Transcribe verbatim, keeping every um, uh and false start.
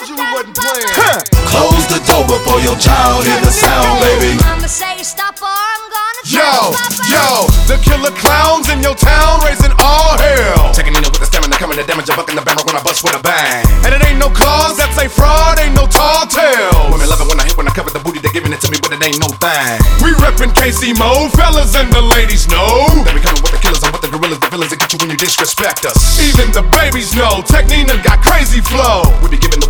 told you we wasn't playing. Huh. Close the door before your child hear the sound, baby. Mama say stop or I'm gonna Yo, Papa. yo, the killer clowns in your town raising all hell. Checking in with the stamina, coming to damage, a buck in the barrel when I bust with a bang. And it ain't no claws, that's a fraud, ain't no tall tales. Women love it when I hit, when I cover the booty, they giving it to me, but it ain't no thing. We reppin' K C Mo, fellas and the ladies know. They be coming with the killers and with the gorillas, the villains that get you when you disrespect us. Even the babies know, Tech Nina got crazy flow. We be giving the